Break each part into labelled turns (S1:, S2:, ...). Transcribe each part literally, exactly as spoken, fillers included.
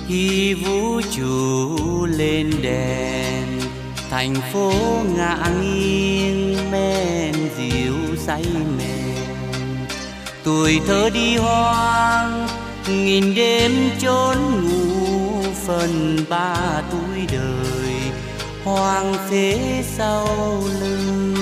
S1: Khi vũ trụ lên đèn, thành phố ngả nghiêng men dịu say mềm. Tuổi thơ đi hoang, nghìn đêm chốn ngủ, phần ba tuổi đời hoang phế sau lưng.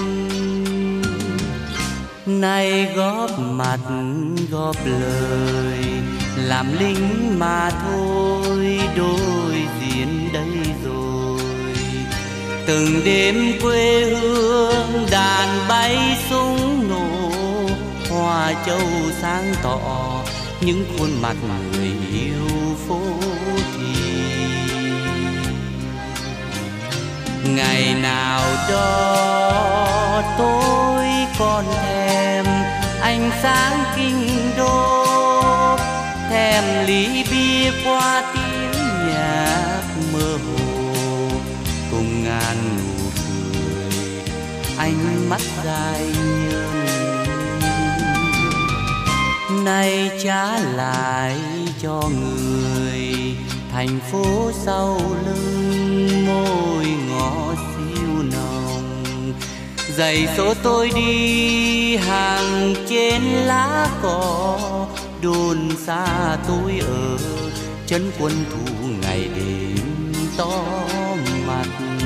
S1: Nay góp mặt góp lời, làm lính mà thôi, đôi diễn đây rồi. Từng đêm quê hương đàn bay súng nổ, hoa châu sáng tỏ những khuôn mặt người yêu phố thị. Ngày nào đó tôi còn thèm ánh sáng kinh đô, thèm ly bia qua tiếng nhạc mơ hồ, cùng ngàn nụ cười ánh mắt dài nhân. Nay trả lại cho người thành phố sau lưng, môi ngõ siêu nồng. Giày số tôi đi hàng trên lá cỏ, đồn xa tôi ở chân quân thủ ngày đêm to mặt.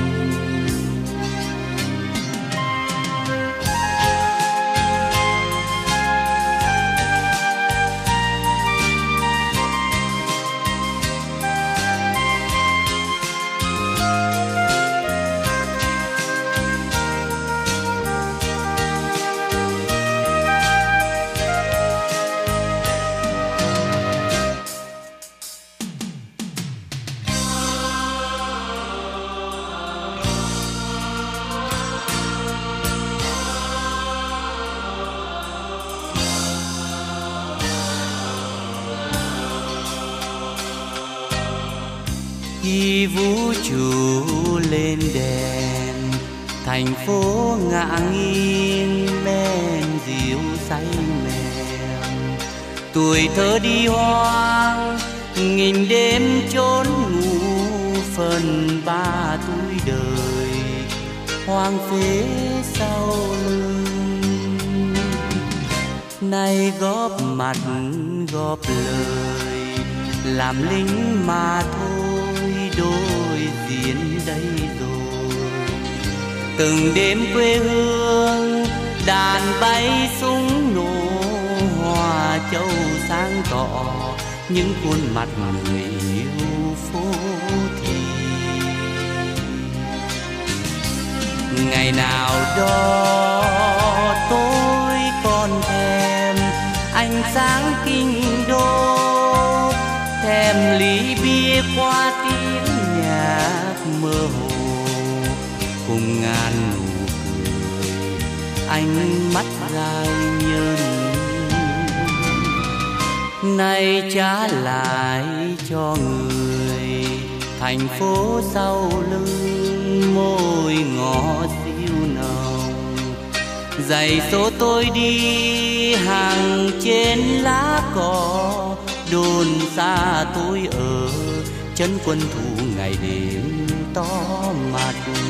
S1: Khi vũ trụ lên đèn, thành phố ngả nghiêng men dịu say mềm. Tuổi thơ đi hoang, nghìn đêm chốn ngủ, phần ba tuổi đời hoang phế sau lưng. Nay góp mặt góp lời, làm lính mà thôi, đôi diễn đây rồi. Từng đêm quê hương đàn bay súng nổ, hoa châu sáng tỏ những khuôn mặt người yêu phố thị. Ngày nào đó tôi còn thèm ánh sáng kinh đô, thèm ly bia qua tiếng nhạc mơ hồ, cùng ngàn nụ cười ánh mắt dài nhân. Nay trả lại cho người thành phố sau lưng, môi ngõ siêu nồng. Giày số tôi đi hàng trên lá cỏ, đồn xa tôi ở chân quân thủ ngày đêm to mặt.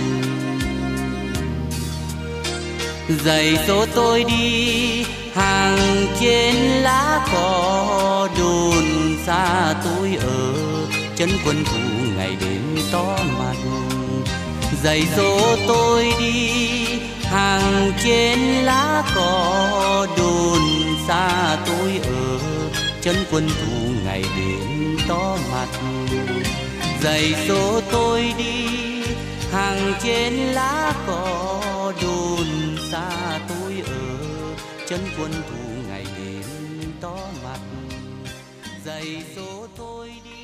S1: Giày số tôi đi hàng trên lá cỏ, đồn xa tôi ở chân quân thủ ngày đêm to mặt. Giày số tôi đi hàng trên lá cỏ, đồn xa tôi ở chân quân thủ ngày đêm to mặt. Giày số tôi đi hàng trên lá cỏ, đồn xa tôi ở chân quân thủ ngày đêm to mặt. Giày số tôi đi